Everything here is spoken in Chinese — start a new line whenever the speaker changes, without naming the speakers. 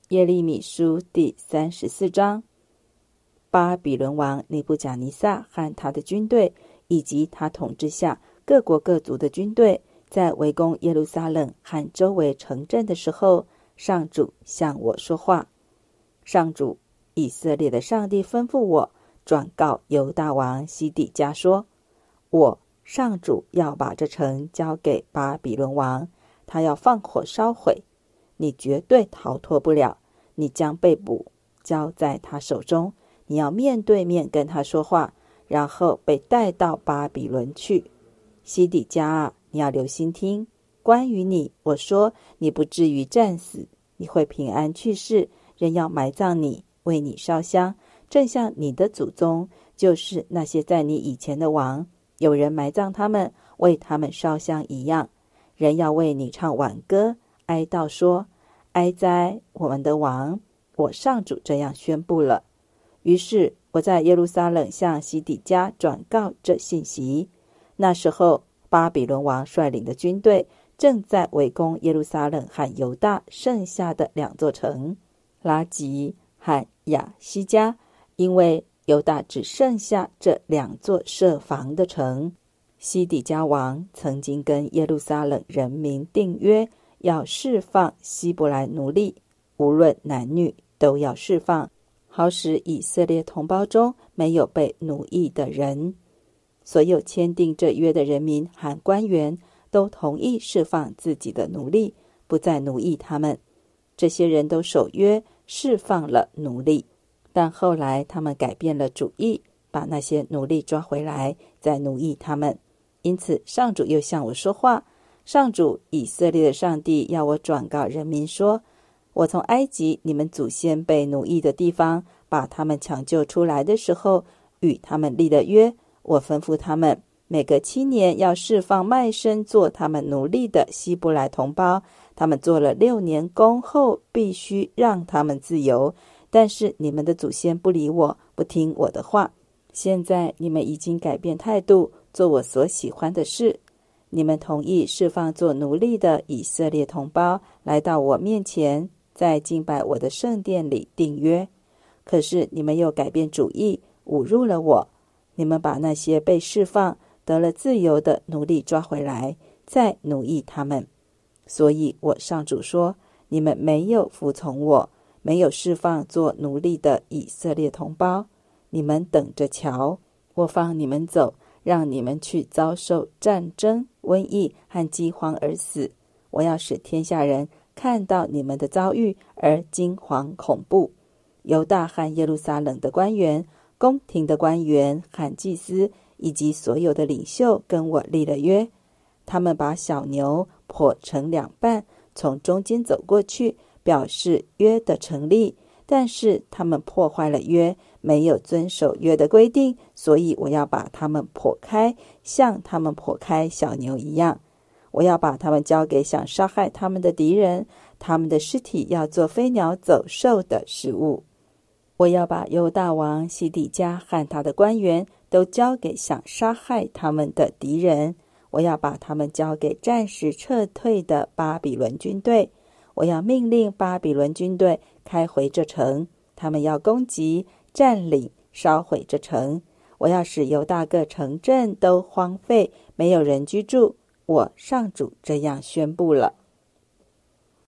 耶利米书第34章。巴比伦王尼布甲尼撒和他的军队，以及他统治下各国各族的军队，在围攻耶路撒冷和周围城镇的时候，上主向我说话。上主以色列的上帝吩咐我转告犹大王西底家说，我上主要把这城交给巴比伦王，他要放火烧毁，你绝对逃脱不了，你将被捕，交在他手中，你要面对面跟他说话，然后被带到巴比伦去。西底家啊，你要留心听，关于你，我说你不至于战死，你会平安去世，人要埋葬你，为你烧香，正像你的祖宗，就是那些在你以前的王，有人埋葬他们，为他们烧香一样。人要为你唱挽歌，哀悼说，哀哉我们的王，我上主这样宣布了。于是我在耶路撒冷向西底家转告这信息。那时候巴比伦王率领的军队正在围攻耶路撒冷和犹大剩下的2座城，拉吉和亚西加，因为犹大只剩下这2座设防的城。西底家王曾经跟耶路撒冷人民订约，要释放希伯来奴隶，无论男女都要释放，好使以色列同胞中没有被奴役的人。所有签订这约的人民和官员都同意释放自己的奴隶，不再奴役他们。这些人都守约，释放了奴隶。但后来他们改变了主意，把那些奴隶抓回来，再奴役他们。因此上主又向我说话。上主以色列的上帝要我转告人民说，我从埃及你们祖先被奴役的地方把他们抢救出来的时候，与他们立了约。我吩咐他们，每隔7年要释放卖身做他们奴隶的希伯来同胞，他们做了6年工后，必须让他们自由。但是你们的祖先不理我，不听我的话。现在你们已经改变态度，做我所喜欢的事。你们同意释放做奴隶的以色列同胞，来到我面前，在敬拜我的圣殿里订约。可是你们又改变主意，侮辱了我。你们把那些被释放得了自由的奴隶抓回来，再奴役他们。所以我上主说，你们没有服从我，没有释放做奴隶的以色列同胞。你们等着瞧，我放你们走，让你们去遭受战争、瘟疫和饥荒而死。我要使天下人看到你们的遭遇而惊惶恐怖。犹大和耶路撒冷的官员、宫廷的官员和祭司，以及所有的领袖跟我立了约。他们把小牛剖成2半，从中间走过去，表示约的成立。但是他们破坏了约，没有遵守约的规定，所以我要把他们剖开，像他们剖开小牛一样。我要把他们交给想杀害他们的敌人，他们的尸体要做飞鸟走兽的食物。我要把犹大王西底家和他的官员都交给想杀害他们的敌人。我要把他们交给暂时撤退的巴比伦军队。我要命令巴比伦军队开回这城，他们要攻击、占领、烧毁这城。我要使犹大各城镇都荒废，没有人居住。我上主这样宣布了。